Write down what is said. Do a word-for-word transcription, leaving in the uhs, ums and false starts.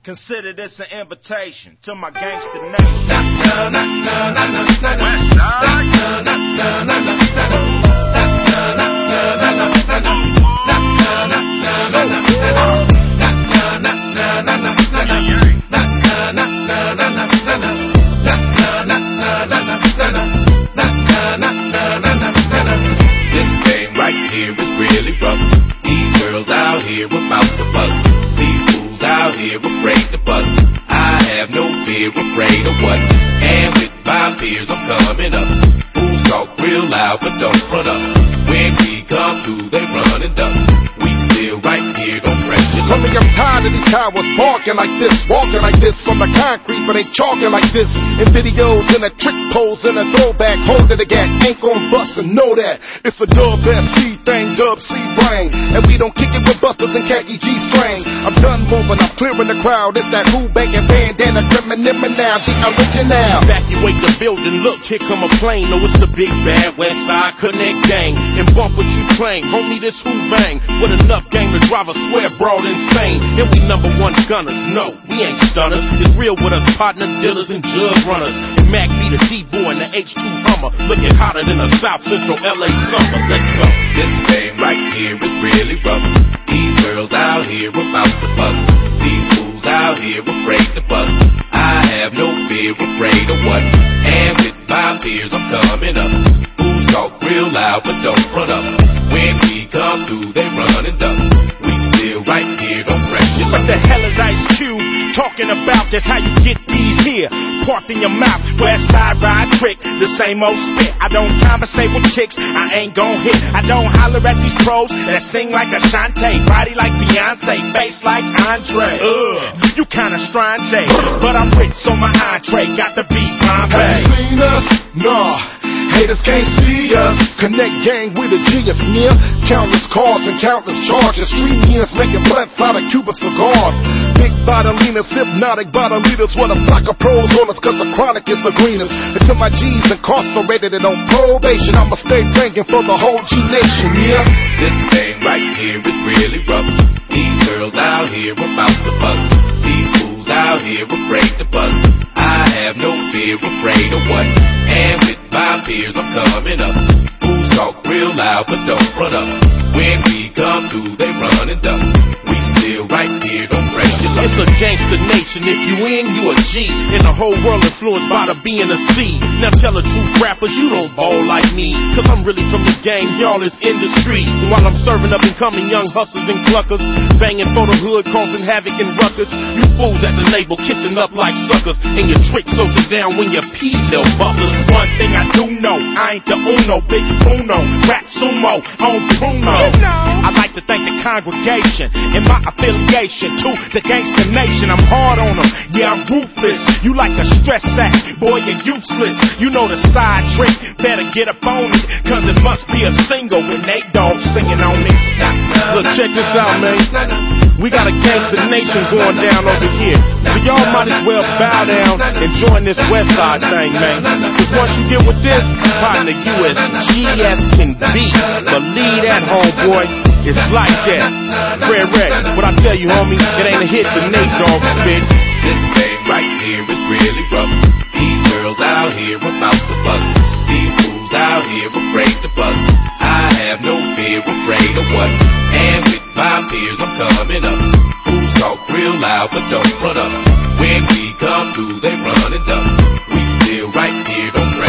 Consider this an invitation to my gangster nation. West This game right here is really rough. These girls out here about the buzz. These fools out here afraid to bust. I have no fear, afraid of what? And with my peers I'm coming up. Fools talk real loud but don't run up. When we come through they run and duck. We still right here, don't pressure. Homie, I'm tired of these cowards barking like this, walking like this on the concrete, but they chalking like this. In videos, in a trick pose, in a throwback, holding the gap, ain't gon' bust and know that. It's a dub S C thing, dub C brain, and we don't kick it with busters and khaki G string. I'm done moving, I'm clearing the crowd. It's that who banging bandana, criminal now, the original. Evacuate the building, look, here come a plane. No, it's the big bad West Side Connect gang. And bump what you claim, homie, this who bang. With enough gang to drive a square broad insane. And we number one gunners, no, we ain't stunners. It's real with us, partner dealers and jug runners. And Mac be the D-boy and the H two Hummer. Looking hotter than a South Central L A summer. Let's go. This game right here is really rough. These girls out here about the buzz. These fools out here afraid to bust. I have no fear, afraid of what? And with my peers I'm coming up. Fools talk real loud but don't run up. When we come through they run and duck. We still right here, don't pressure. What the hell is Ice Cube talking about? That's how you get these here. Parked in your mouth, West Side ride trick, the same old spit. I don't conversate with chicks, I ain't gon' hit. I don't holler at these pros that sing like Ashanti, body like Beyonce, face like Andre. Ugh, you kinda strange, but I'm rich, so my entree got the beat Bombay. Have you seen us? Nah. Haters can't see us. Connect gang with a genius near. Countless cars and countless charges. Street years making blunts out of Cuban cigars. Big bottom leaners, hypnotic bottom leaders. What a flock of pros on us cause the chronic is the greenest. Until my G's incarcerated and on probation, I'ma stay thinking for the whole G nation, yeah. This thing right here is really rough. These girls out here about the buzz. These fools out here afraid to bust. I have no fear, afraid of what? And with my peers I'm coming up. Fools talk real loud but don't run up. When we come through they run and duck. We still right here, don't pressure. It's a gangster nation, if you in, you a G. And the whole world influenced by the B and the C. Now tell the truth, rappers, you don't ball like me. Cause I'm really from the game, y'all is industry. While I'm serving up and coming young hustlers and cluckers, banging for the hood, causing havoc and ruckus. You fools at the label, kissing up like suckers. And your trick soldiers down when you pee, little buffers. One thing I do know, I ain't the Uno, big Uno, rap sumo, on Bruno. I like to thank the congregation and my affiliation to the gangster nation. I'm hard on them, yeah, I'm ruthless. You like a stress sack, boy, you're useless. You know the side trick, better get up on it, cause it must be a single with Nate Dogg singing on it. Look, check this out, man. We got a gangster nation going down over here. So y'all might as well bow down and join this West Side thing, man. Cause once you get with this, partner, you as G as can be. Believe that, homeboy. It's like that. Fred Red, what I tell you, homie, it ain't a hit to Nate Dogg spit. This thing right here is really rough. These girls out here about the buzz. These fools out here afraid to bust. I have no fear, afraid of what? And with my peers I'm coming up. Fools talk real loud but don't run up. When we come through they run and duck. We still right here, don't